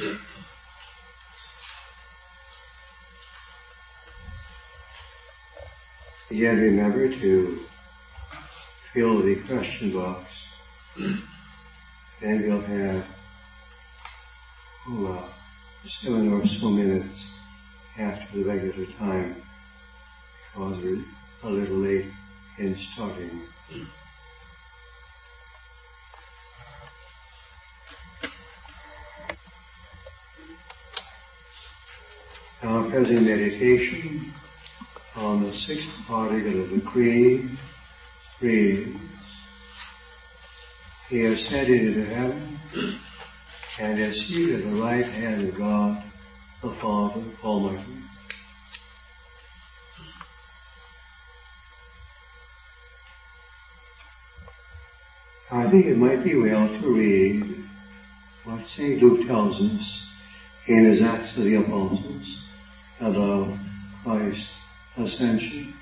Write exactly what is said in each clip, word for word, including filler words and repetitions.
Again, remember to fill the question box. Then we'll have oh, uh, seven or so minutes after the regular time, because we're a little late in starting. Our present meditation on the sixth article of the Creed reads, He ascended into heaven and is seated at the right hand of God, the Father Almighty. I think it might be well to read what Saint Luke tells us in his Acts of the Apostles about Christ's ascension.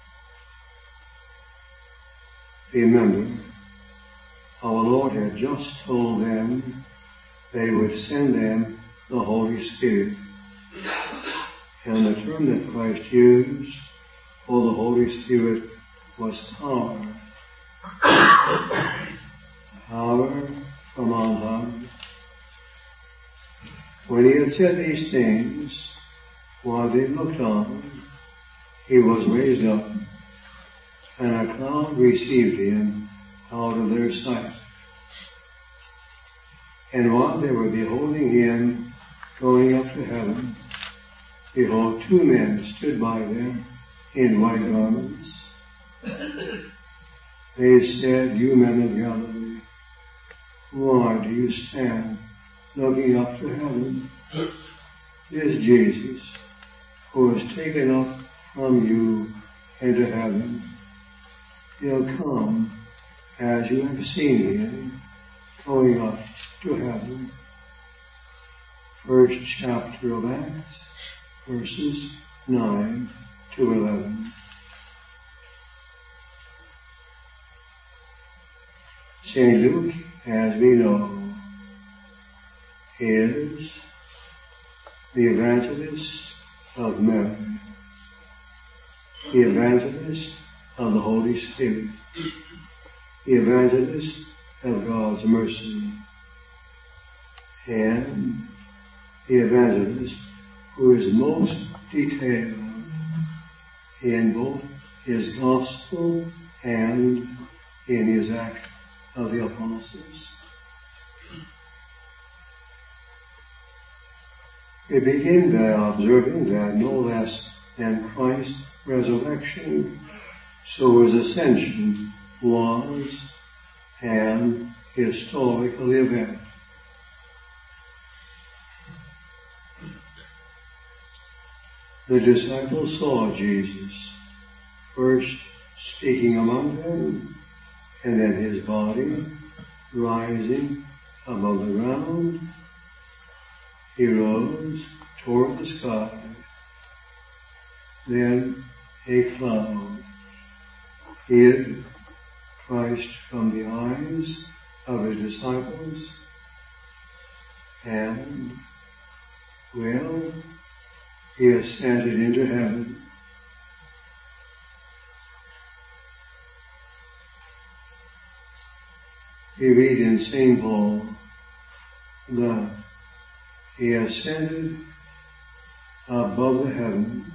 Remember, our Lord had just told them that He would send them the Holy Spirit. And the term that Christ used for the Holy Spirit was power. Power from on high. When He had said these things, while they looked on, He was raised up, and a cloud received Him out of their sight. And while they were beholding Him going up to heaven, behold, two men stood by them in white garments. They said, You men of Galilee, why do you stand looking up to heaven? This Jesus, who is taken up from you into heaven, He'll come as you have seen Him going up to heaven. First chapter of Acts, verses nine to eleven. Saint Luke, as we know, is the evangelist of Mary, the evangelist of the Holy Spirit, the evangelist of God's mercy, and the evangelist who is most detailed in both his gospel and in his Act of the Apostles. We begin by observing that no less than Christ's resurrection, so His ascension was an historical event. The disciples saw Jesus first speaking among them, and then His body rising above the ground. He rose toward the sky. Then a cloud hid Christ from the eyes of His disciples, and, well, He ascended into heaven. We read in Saint Paul that He ascended above the heavens,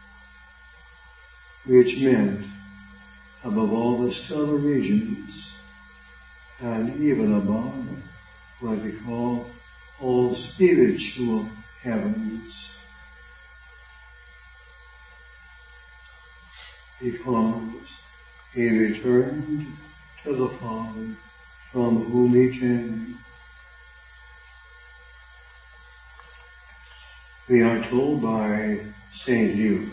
which meant above all the stellar regions, and even above what we call all spiritual heavens, because He returned to the Father from whom He came. We are told by Saint Luke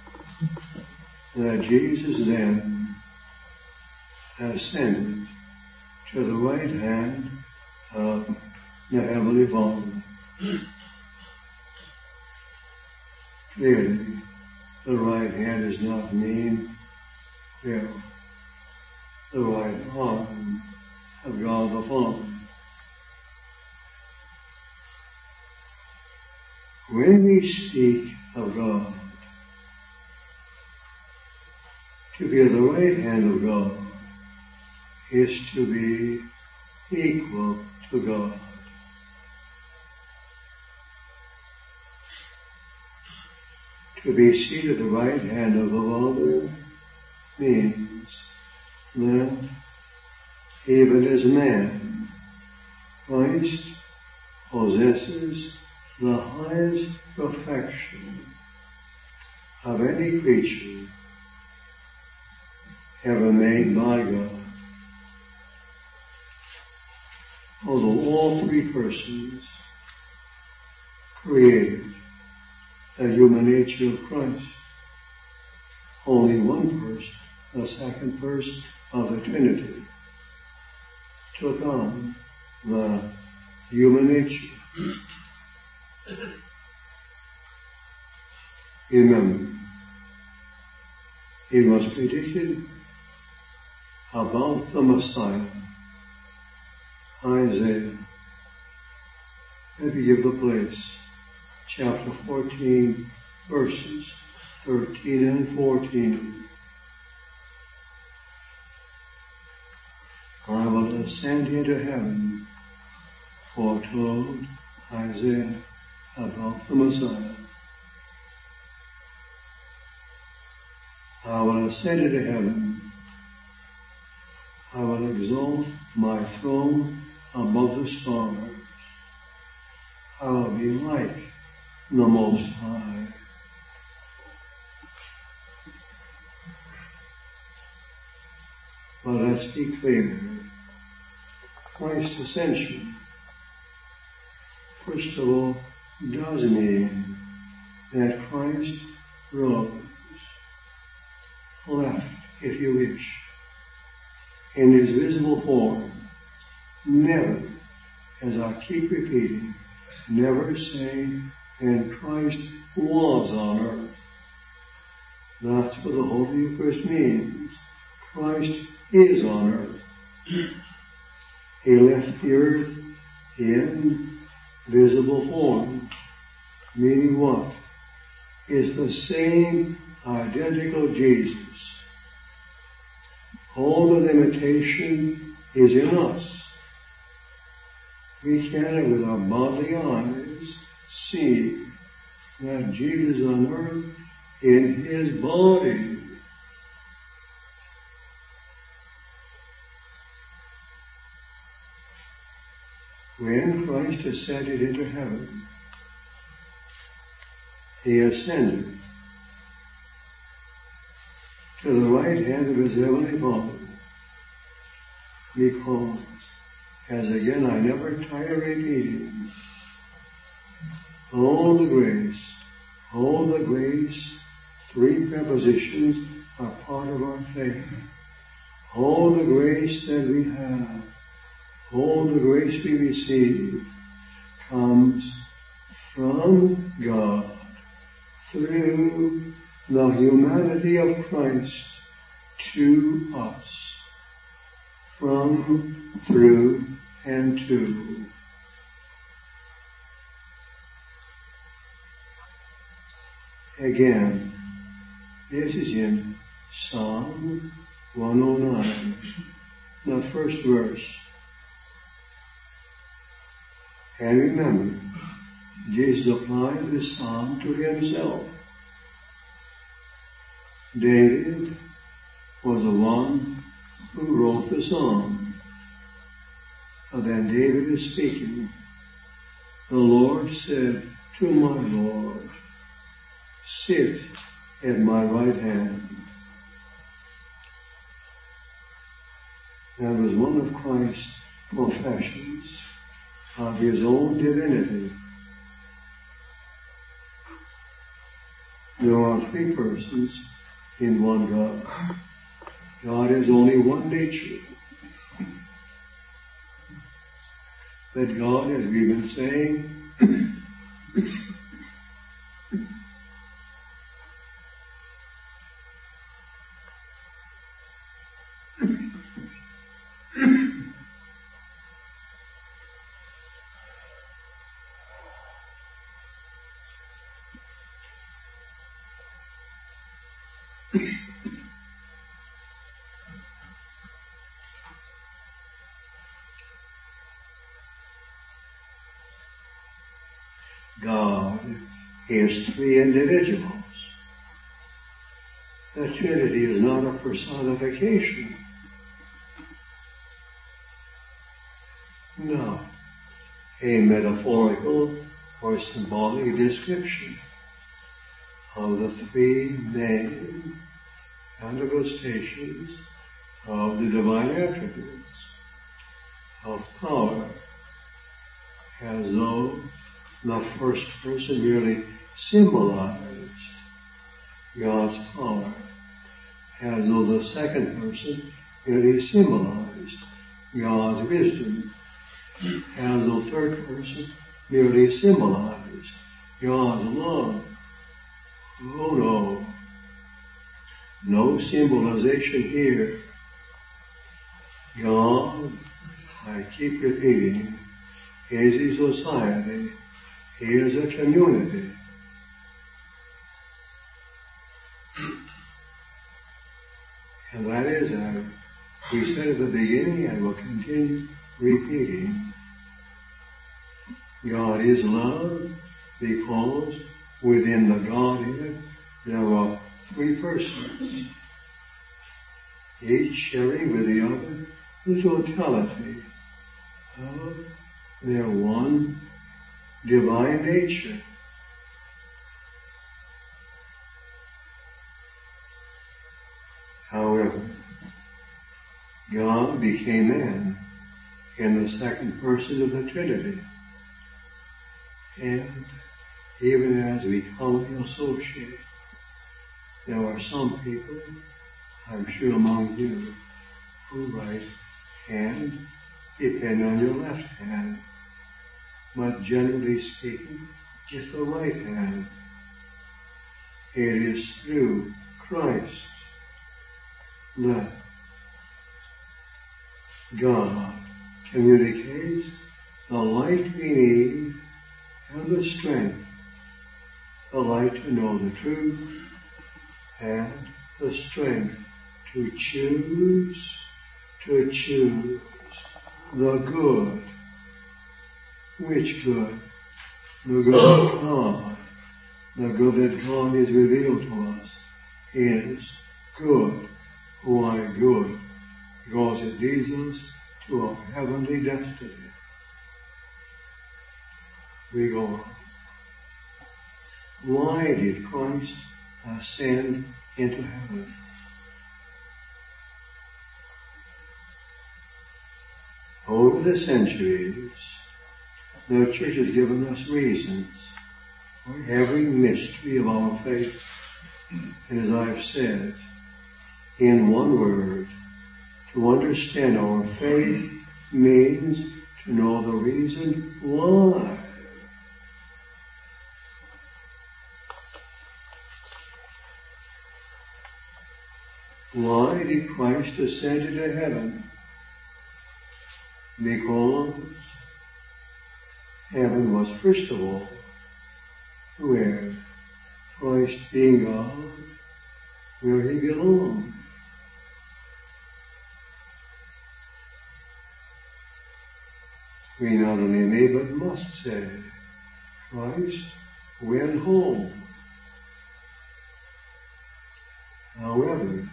that Jesus then ascended to the right hand of the Heavenly Father. Clearly, the right hand does not mean, well, the right arm of God the Father. When we speak of God, to be at the right hand of God is to be equal to God. To be seated at the right hand of the Father means that even as man, Christ possesses the highest perfection of any creature ever made by God. Although all three persons created the human nature of Christ, only one person, the second person of the Trinity, took on the human nature. Remember, it was predicted about the Messiah, Isaiah. Let me give the place. Chapter fourteen, verses thirteen and fourteen. I will ascend into heaven, foretold Isaiah about the Messiah. I will ascend into heaven. I will exalt my throne above the stars. I will be like the Most High. But let's be clear. Christ's ascension, first of all, does mean that Christ rose, left, if you wish, in his visible form. Never, as I keep repeating, never say, and Christ was on earth. That's what the Holy Eucharist means. Christ is on earth. He left the earth in visible form. Meaning what? Is the same identical Jesus. All the limitation is in us. We cannot with our bodily eyes see that Jesus on earth in his body. When Christ ascended into heaven, he ascended to the right hand of his heavenly Father, because, as again I never tire repeating, all the grace, all the grace, three prepositions are part of our faith. All the grace that we have, all the grace we receive comes from God through the humanity of Christ to us, from, through, and to. Again, this is in Psalm one oh nine, the first verse. And remember, Jesus applied this psalm to himself. David was the one who wrote the psalm. But then David is speaking. The Lord said to my Lord, sit at my right hand. That was one of Christ's professions of his own divinity. There are three persons in one God. God has only one nature. But God, as we've been saying, God is three individuals. The Trinity is not a personification. No, a metaphorical or symbolic description of the three main manifestations of the divine attributes of power, as though the first person merely symbolized God's power, as though the second person merely symbolized God's wisdom, as though the third person merely symbolized God's love. Oh no, no symbolization here. God, I keep repeating, is a society, he is a community. And that is, uh, we said at the beginning and will continue repeating, God is love because within the Godhead there are three persons, each sharing with the other the totality of their one divine nature. However, God became man in the second person of the Trinity. And even as we commonly associate, there are some people, I'm sure among you, who right hand depend on your left hand. But generally speaking, it's the right hand. It is through Christ that God communicates the light we need and the strength, the light to know the truth and the strength to choose, to choose the good. Which good? The good of God. The good that God has revealed to us is good. Why good? Because it leads us to a heavenly destiny. We go on. Why did Christ ascend into heaven? Over the centuries, the Church has given us reasons for every mystery of our faith. And as I've said, in one word, to understand our faith means to know the reason why. Why did Christ ascend into heaven? Because heaven was first of all where Christ being God, where he belonged. We not only may but must say, Christ went home. However,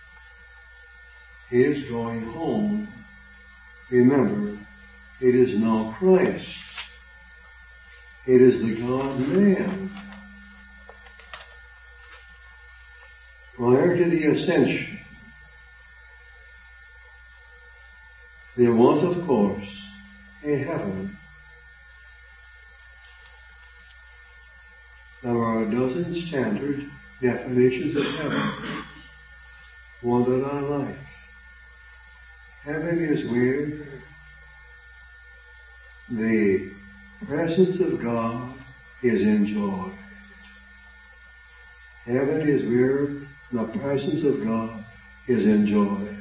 his going home, remember, it is now Christ. It is the God-man. Prior to the ascension, there was, of course, a heaven. There are a dozen standard definitions of heaven. One that I like. Heaven is where the presence of God is enjoyed. Heaven is where the presence of God is enjoyed.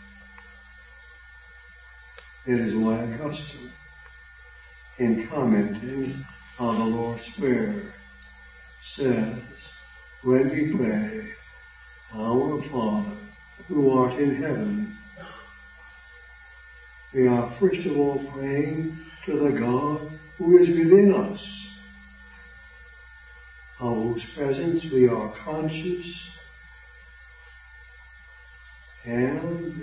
It is why Augustine, in commenting on the Lord's Prayer, says, when we pray, Our Father, who art in heaven. We are first of all praying to the God who is within us, of whose presence we are conscious, and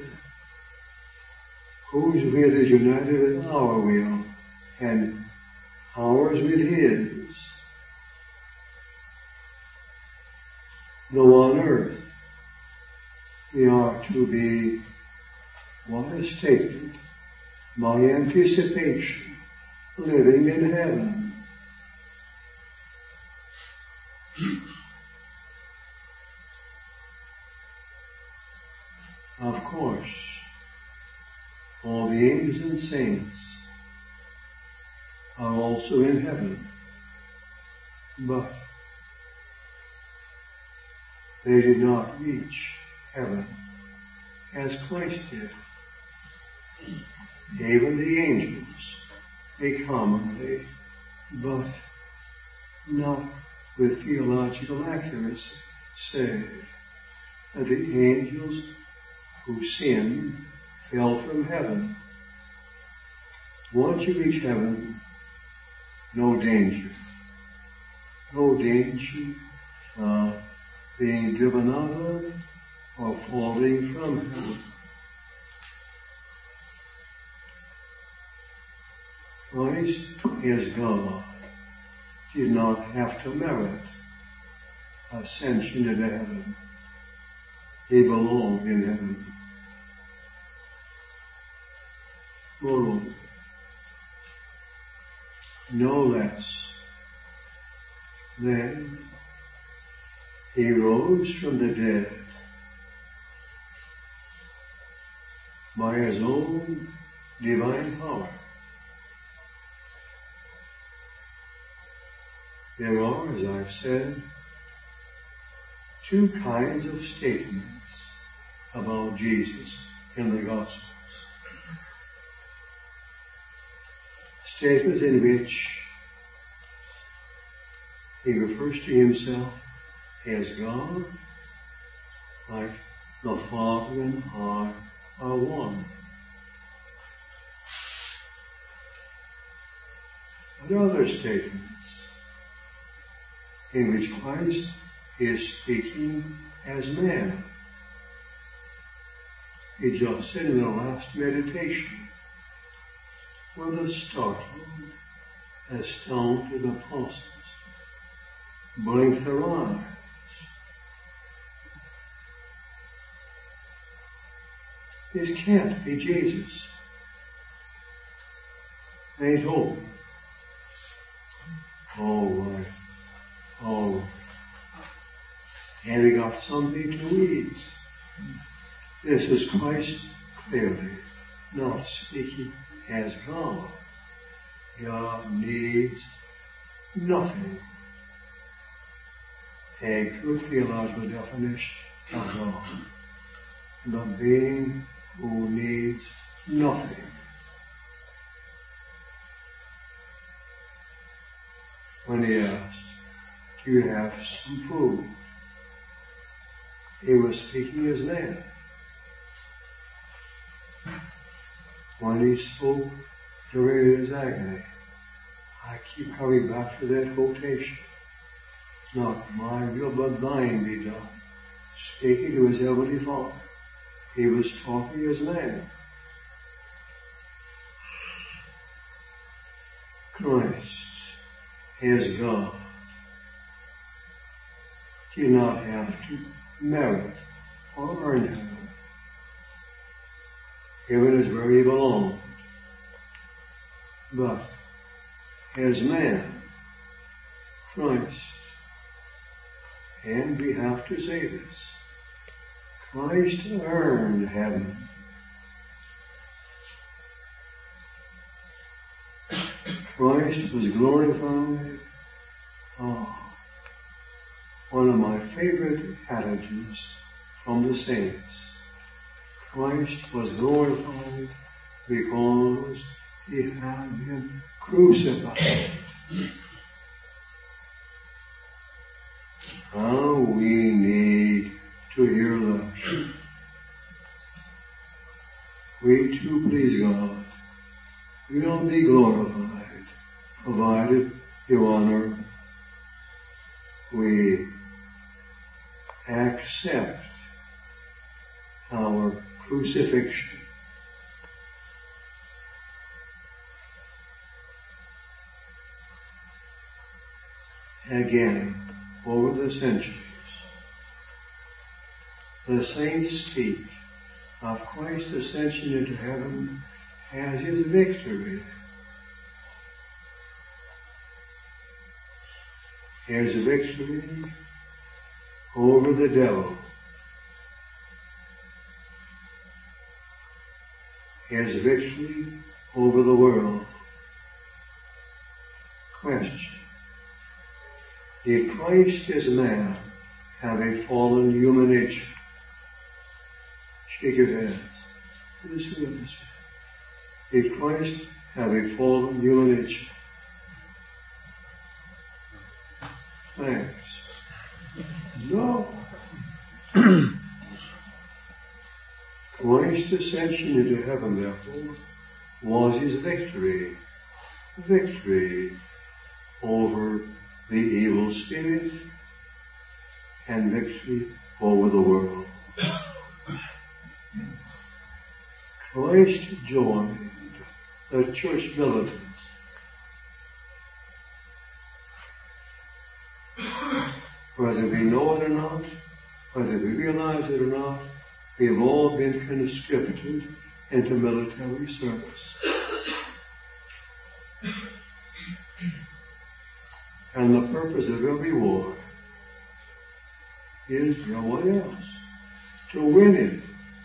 whose will is united with our will, and ours with His. Though on earth we are to be, what a statement, by anticipation, living in heaven. Of course, all the angels and saints are also in heaven, but they did not reach heaven as Christ did. Even the angels, they commonly, but not with theological accuracy, say that the angels who sinned fell from heaven. Once you reach heaven, no danger. No danger of being driven out of or falling from heaven. Christ, as God, did not have to merit ascension into heaven. He belonged in heaven. Moreover, no less than He rose from the dead by His own divine power. There are, as I've said, two kinds of statements about Jesus in the Gospels. Statements in which He refers to Himself as God, like the Father and I are one. But other statements in which Christ is speaking as man. He just said in the last meditation, with a startled, astounded apostles blinked their eyes. This can't be Jesus. They told him, all right, all right. And we got something to eat. This is Christ clearly not speaking as God. God needs nothing. A good theological definition of God. The being who needs nothing. When he asked, do you have some food? He was speaking as man. When he spoke during his agony, I keep coming back to that quotation. Not my will, but thine be done. Speaking to his heavenly Father. He was talking as man. Christ, as God, did not have to merit or earn heaven. Heaven is where he belonged. But as man, Christ, and we have to say this, Christ earned heaven. Christ was glorified. Oh, one of my favorite adages from the saints. Christ was glorified because he had been crucified. How we need to hear that. We too, please God, will be glorified, provided you honor. We accept our crucifixion. Again, over the centuries, the saints speak of Christ's ascension into heaven as his victory. His victory over the devil. His victory over the world. Question. Did Christ as man have a fallen human nature? Shake your heads. This way, this way. Did Christ have a fallen human nature? Thanks. No. Christ's ascension into heaven, therefore, was his victory. Victory over the evil spirit and victory over the world. Christ joined the church militants. Whether we know it or not, whether we realize it or not, we've all been conscripted into military service. And the purpose of every war is, you know what else? To win it.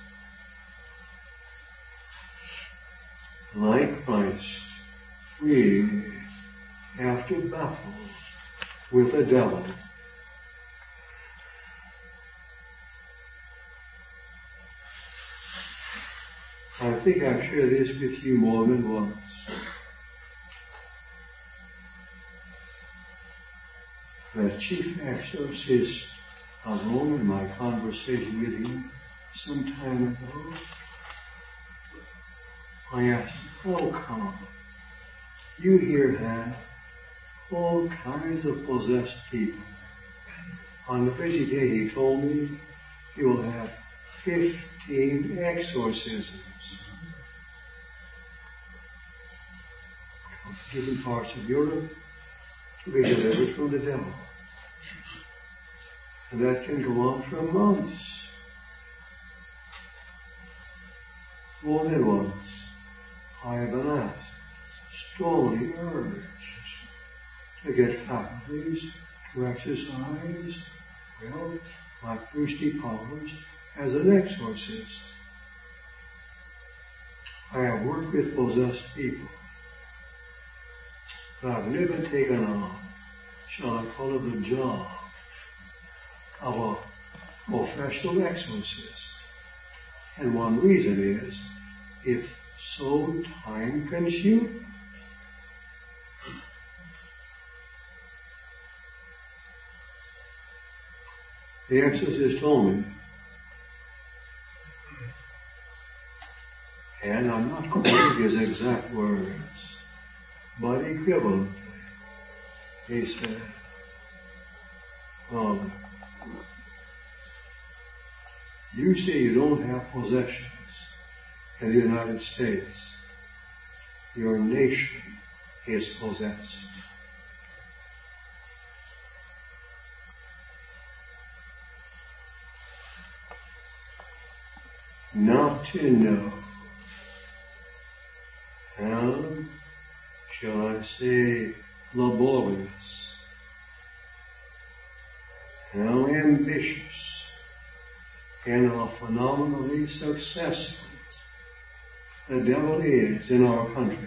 Like Christ, we have to battle with the devil. I think I've shared this with you more than once. The chief exorcist of Rome, in my conversation with him some time ago, I asked him, how come you here have all kinds of possessed people? On the busy day, he told me, he will have fifteen exorcisms from different parts of Europe to be delivered from the devil. And that can go on for months. More than once, I have been asked, strongly urged, to get faculties to exercise, well, my priestly powers as an exorcist. I have worked with possessed people, but I've never taken on, shall I call it, the job of a professional exorcist. And one reason is, it's so time-consuming. The exorcist told me, and I'm not quoting his exact words, but equivalently, he said, Father, you say you don't have possessions in the United States. Your nation is possessed. Not to know how, shall I say, laborious, how ambitious, and how phenomenally successful the devil is in our country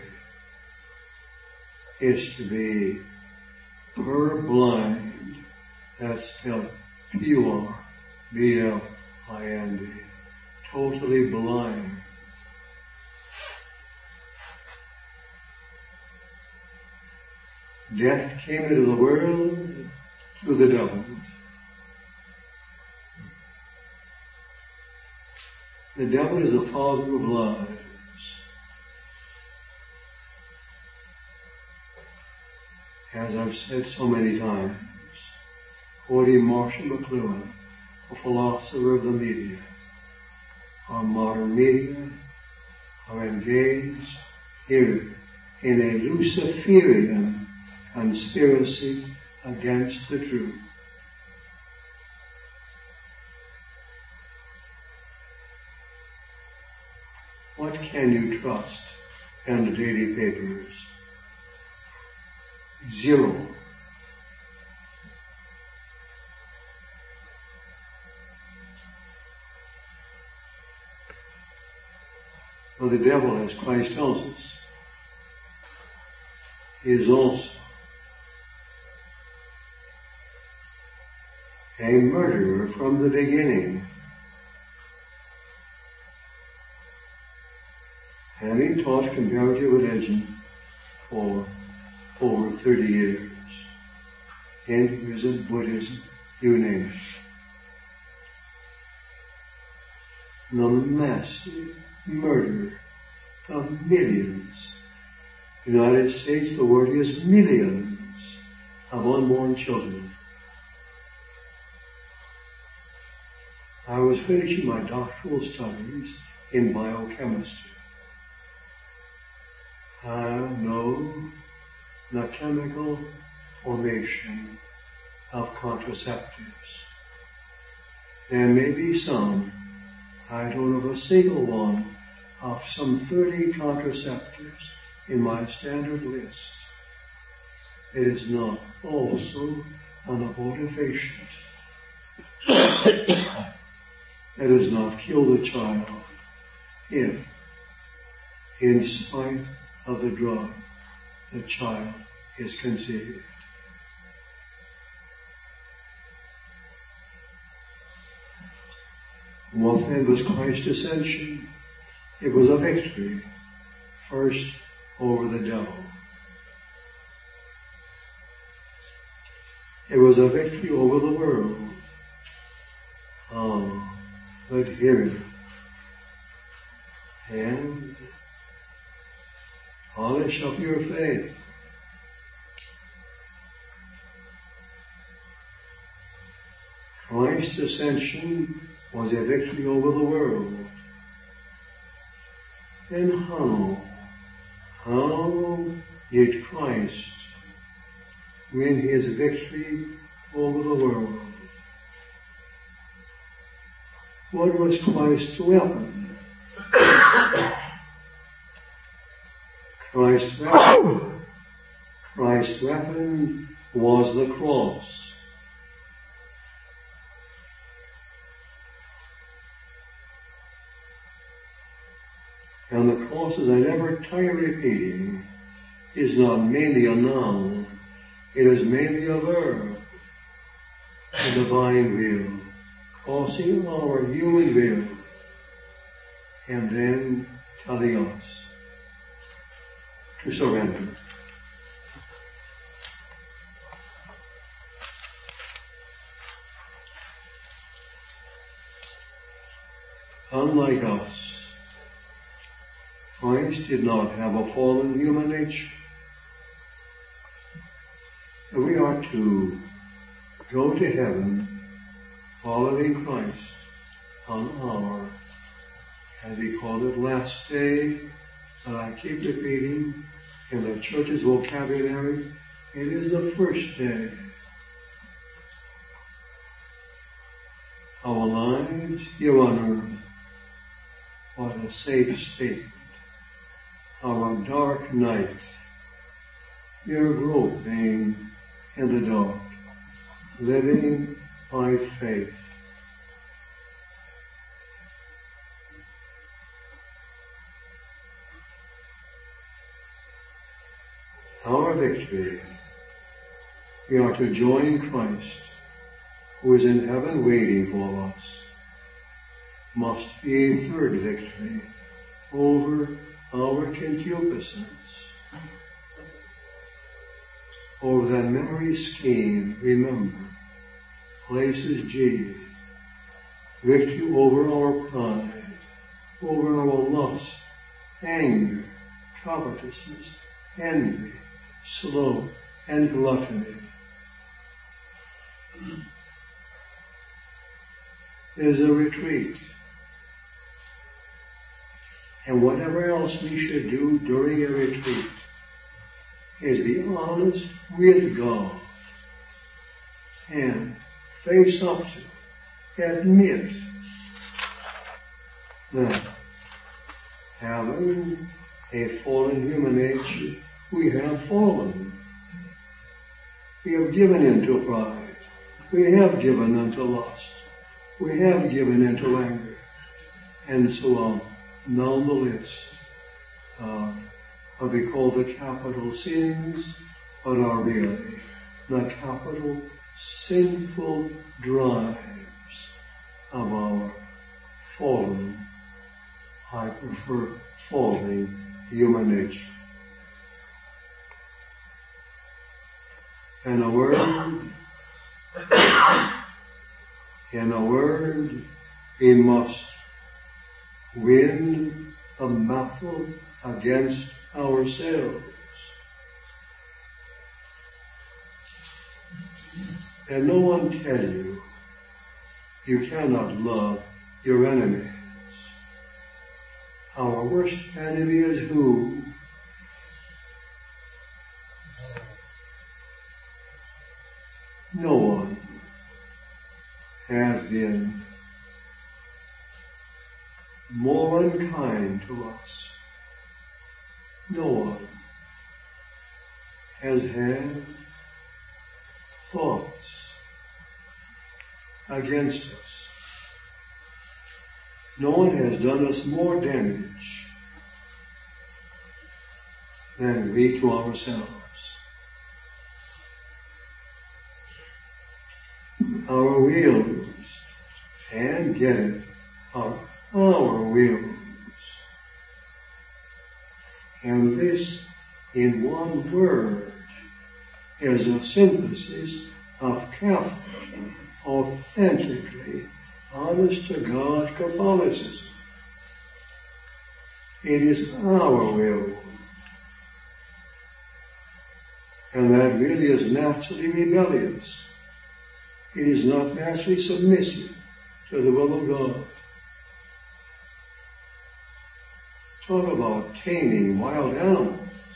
is to be purblind. That's spelled P U R B L I N D. Totally blind. Death came into the world through the devil. The devil is the father of lies. As I've said so many times, quoting Marshall McLuhan, a philosopher of the media, our modern media are engaged here in a Luciferian conspiracy against the truth. What can you trust in the daily papers? Zero. For the devil, as Christ tells us, is also a murderer from the beginning, having taught comparative religion for over thirty years, Hinduism, Buddhism, you name it. The massive murder of millions. United States, the word is millions of unborn children. I was finishing my doctoral studies in biochemistry. I know the chemical formation of contraceptives. There may be some, I don't have a single one, of some thirty contraceptives in my standard list. It is not also an abortifacient. It does not kill the child if, in spite of the drug, the child is conceived. What then was Christ's ascension? It was a victory, first over the devil. It was a victory over the world. Oh, but hear it. And polish up your faith. Christ's ascension was a victory over the world. Then how? How did Christ win his victory over the world? What was Christ's weapon? Christ's weapon, Christ's weapon was the cross. And the cross, as I never tire repeating, is not mainly a noun. It is mainly a verb. The divine will, crossing our human will, and then telling us to surrender. Unlike us, Christ did not have a fallen human nature. We are to go to heaven following Christ on our, as we call it, last day, but I keep repeating in the church's vocabulary, it is the first day. Our lives here on earth, what a safe statement. Our dark night, your groping in the dark, living by faith. Our victory, we are to join Christ, who is in heaven waiting for us, must be a third victory over our concupiscence, over that memory scheme, remember, places G, victory over our pride, over our lust, anger, covetousness, envy, sloth, and gluttony. Is a retreat. And whatever else we should do during a retreat is be honest with God and face up to, admit that having a fallen human nature, we have fallen. We have given into pride. We have given into lust. We have given into anger. And so on. Nonetheless, uh, what we call the capital sins, but are really the capital sinful drives of our fallen, I prefer falling human nature. In a word, in a word, we must win a battle against ourselves. And no one tell you you cannot love your enemies. Our worst enemy is who? No one has been more unkind to us. No one has had thoughts against us. No one has done us more damage than we to ourselves. Our wills, and get it, are our wills. And this, in one word, is a synthesis of Catholic, authentically honest to God Catholicism. It is our will. And that really is naturally rebellious. It is not naturally submissive to the will of God. Talk about taming wild animals.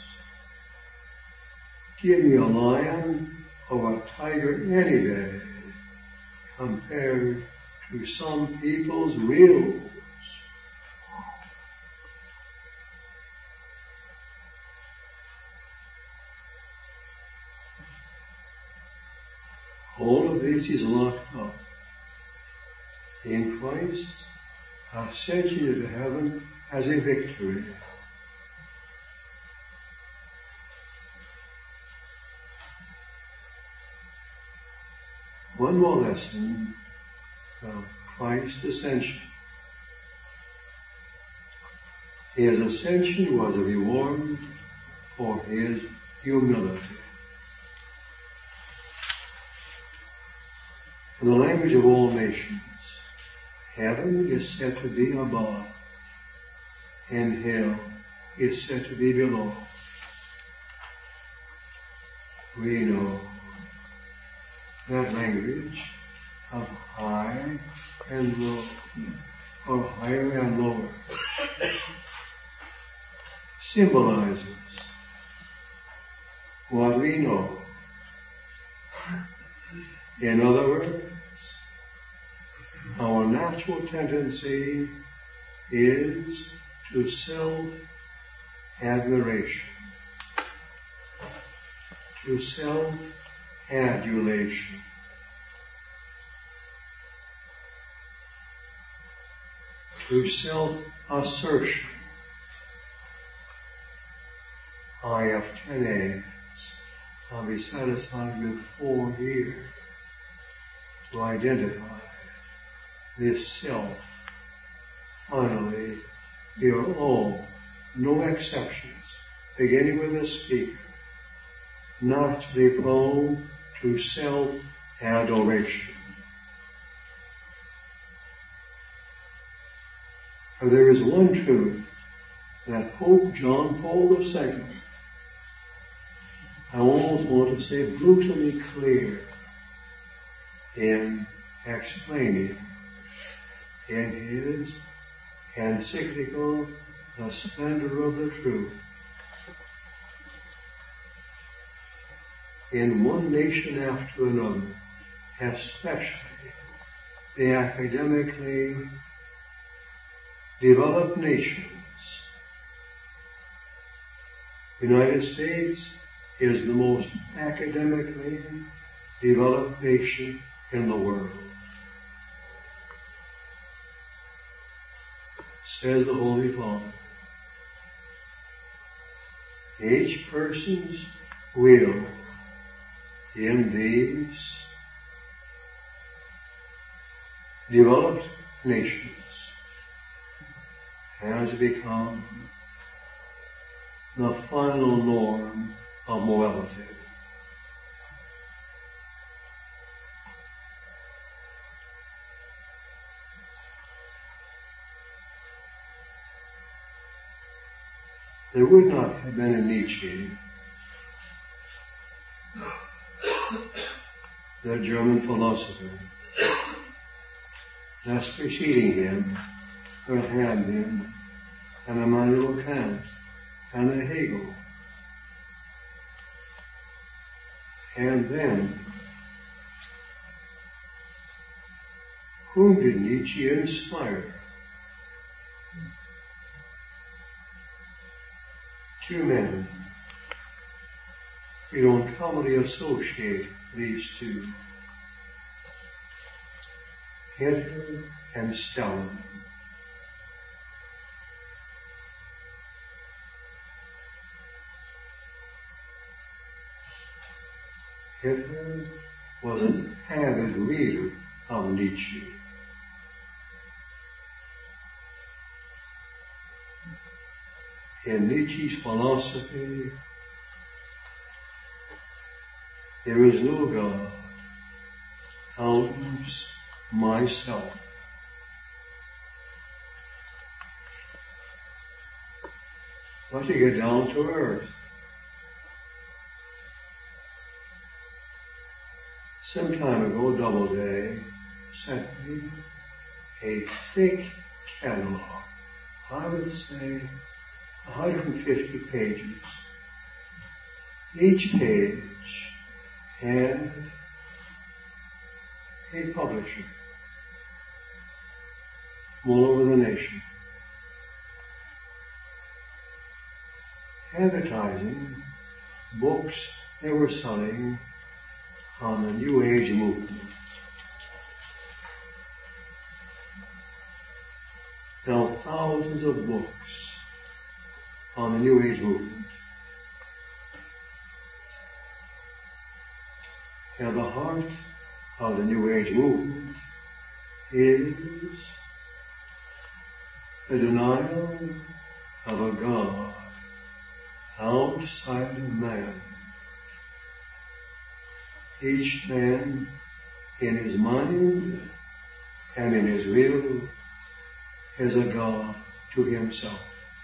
Give me a lion or a tiger any day compared to some people's wills. All of this is locked up in Christ, has sent you to heaven as a victory. One more lesson of Christ's ascension. His ascension was a reward for his humility. In the language of all nations, heaven is said to be above, and hell is said to be below. We know that language of high and low, or higher and lower, symbolizes what we know. In other words, our natural tendency is to self-admiration, to self-adulation. To self-assertion. I have ten eggs. I'll be satisfied with four here. To identify this self. Finally, we are all, no exceptions, beginning with the speaker, naturally prone to self-adoration. For there is one truth that Pope John Paul the Second, I almost want to say brutally clear in explaining in his encyclical, The Splendor of the Truth. In one nation after another, especially the academically developed nations, the United States is the most academically developed nation in the world. Says the Holy Father, each person's will in these developed nations has become the final norm of morality. There would not have been a Nietzsche, the German philosopher, thus preceding him, there had been an Immanuel Kant and a Hegel. And then, whom did Nietzsche inspire? Two men. We don't commonly associate these two. Hitler and Stalin. Hitler was an avid reader of Nietzsche. In Nietzsche's philosophy, there is no God out of myself. But you get down to earth. Some time ago, Doubleday sent me a thick catalog, I would say one hundred fifty pages. Each page had a publisher all over the nation, advertising books they were selling on the New Age movement. Now, thousands of books on the New Age movement. Now, the heart of the New Age movement is the denial of a God outside of man. Each man in his mind and in his will is a God to himself.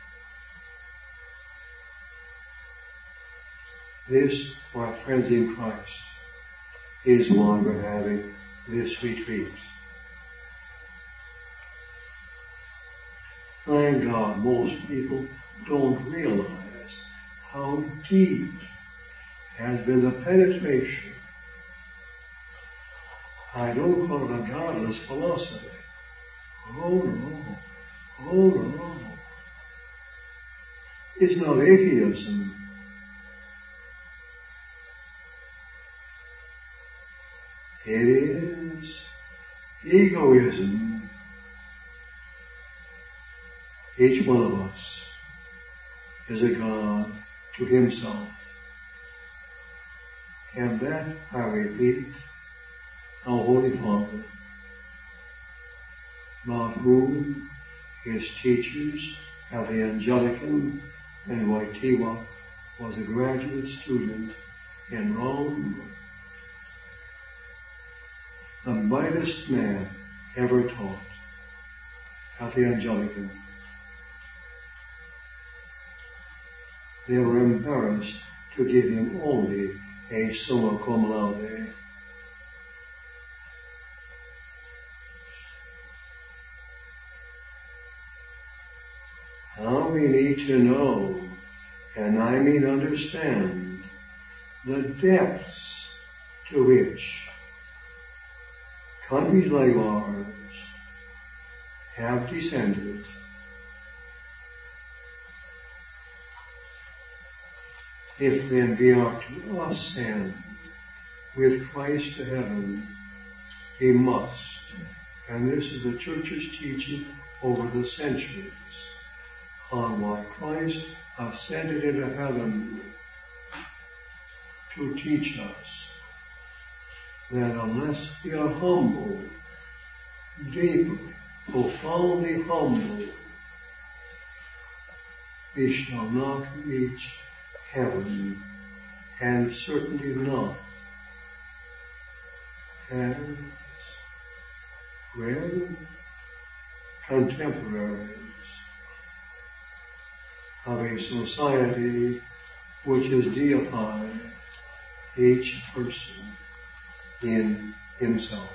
This, my friends in Christ, is why we're having this retreat. Thank God most people don't realize how deep has been the penetration. I don't call it a godless philosophy. Oh no, oh no. It's not atheism. It is egoism. Each one of us is a God to himself. And that, I repeat, our Holy Father, about whom his teachers at the Angelicum in Wojtyła was a graduate student in Rome, the brightest man ever taught at the Angelicum. they were embarrassed to give him only a summa cum laude. Now we need to know, and I mean understand, the depths to which countries like ours have descended. If then we are to ascend with Christ to heaven, we must, and this is the Church's teaching over the centuries, on why Christ ascended into heaven, to teach us that unless we are humble, deeply, profoundly humble, we shall not reach heaven, and certainly not as, well, contemporaries of a society which has deified each person in himself.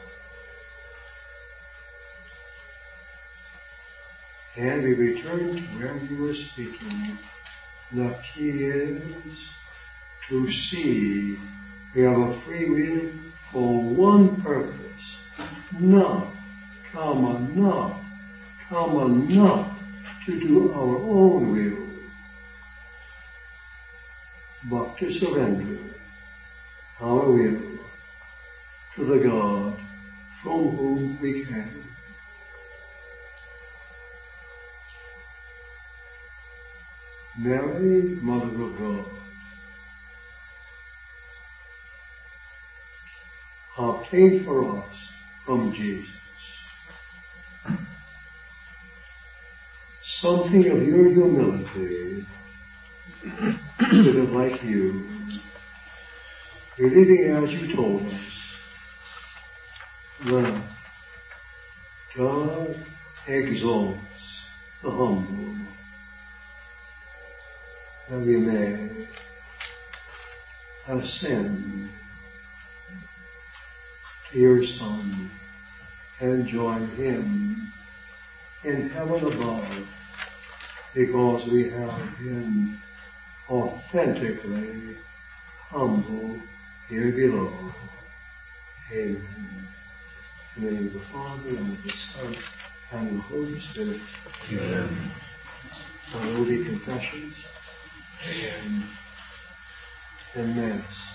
And we return to where you were speaking. The key is to see we have a free will for one purpose, not, comma, not, comma, not to do our own will, but to surrender our will to the God from whom we came. Mary, Mother of God, obtained for us from Jesus something of your humility, with it like you, believing as you told us that God exalts the humble, that we may ascend to your Son and join him in heaven above, because we have been authentically humble here below. Amen. In the name of the Father, and of the Son, and of the Holy Spirit. Amen. Our holy confessions and, and Mass.